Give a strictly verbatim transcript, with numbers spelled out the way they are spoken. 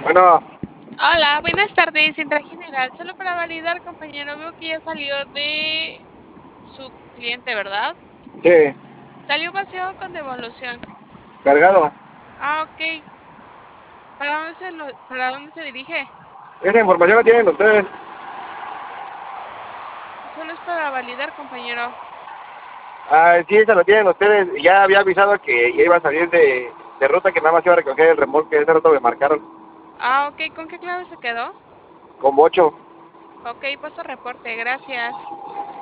Bueno, Hola, buenas tardes, Central General. Solo para validar, compañero, veo que ya salió de su cliente, ¿verdad? sí, Salió vacío con devolución. cargado. Ah, ok. ¿Para dónde se lo, para dónde se dirige? Esa información la tienen ustedes. Solo es para validar, compañero. Ah, sí, esa la tienen ustedes. Ya había avisado que ya iba a salir de, de ruta, que nada más iba a recoger el remolque. Ese rato me marcaron Ah, ok. ¿Con qué clave se quedó? como ocho. Ok, paso reporte. Gracias.